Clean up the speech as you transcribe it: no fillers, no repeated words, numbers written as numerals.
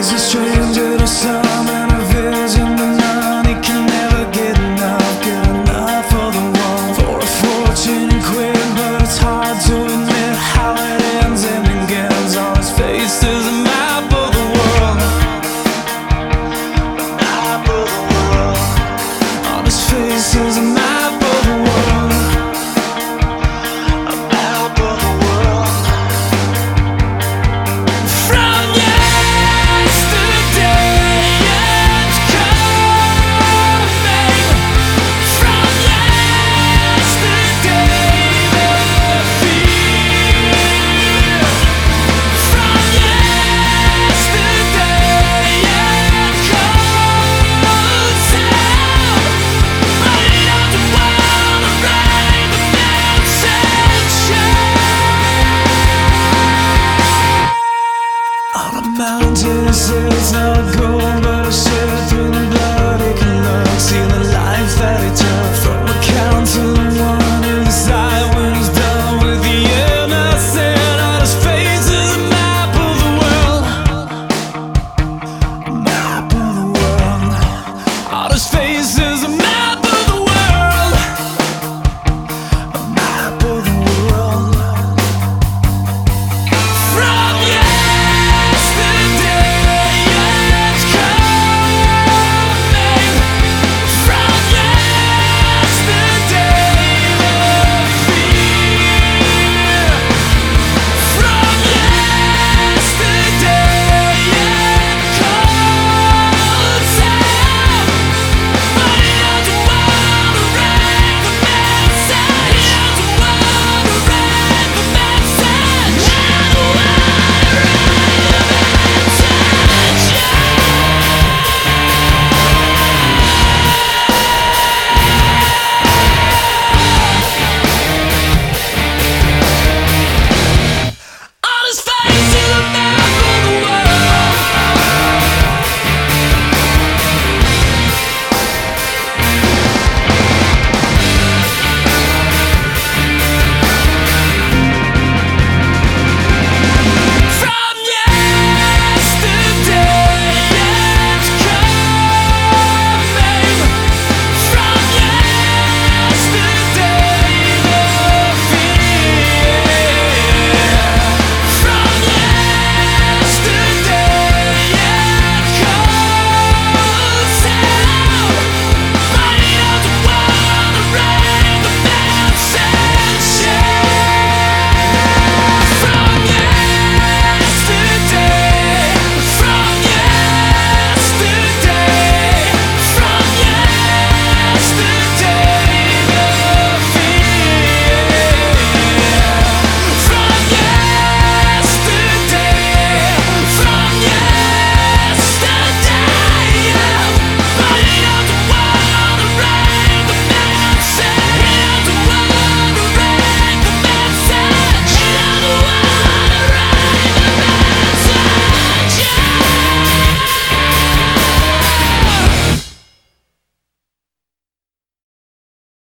a stranger to some and a vision to none. He can never get enough of the one for a fortune and quick, but it's hard to admit how it ends and begins. On his face is a map of the world, a map of the world. On his face is a map of the world, a map of the world. From yesterday it's coming. From yesterday the fear. From yesterday it comes out. But it doesn't wanna rain the mountain shine. On a mountain it says no